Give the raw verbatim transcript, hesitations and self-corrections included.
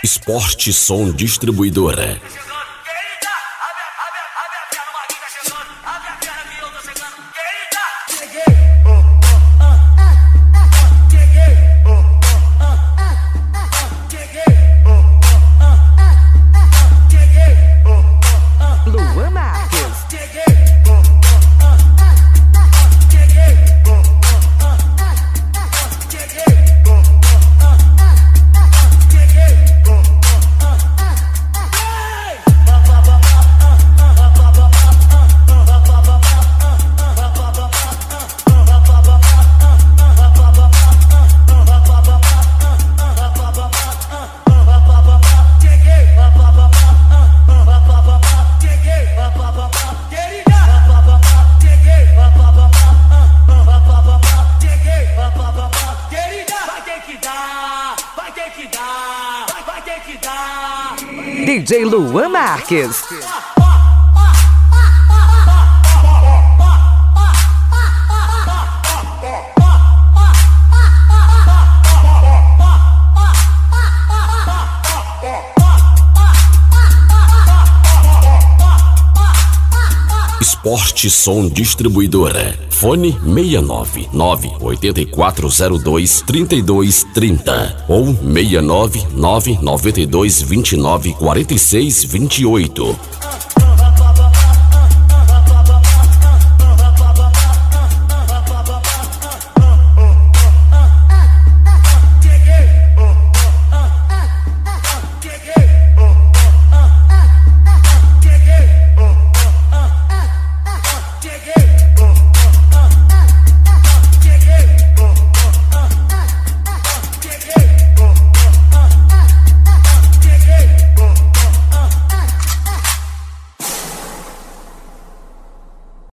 Esporte Som Distribuidora. D J Luan Marques. Esporte Som Distribuidora. Fone seis nove nove oito quatro zero dois três dois três zero ou seis nove nove nove dois dois nove quatro seis dois oito.